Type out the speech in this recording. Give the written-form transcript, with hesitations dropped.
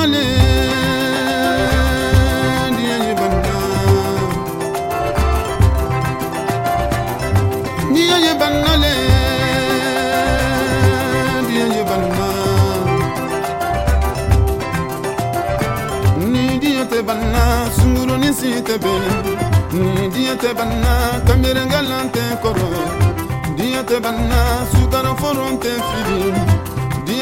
banale dia ye banna dia ye banale dia ye banna ni dia te banna sunguro ni si te be ni dia te banna kamera galante koro dia te banna sugara foronte fili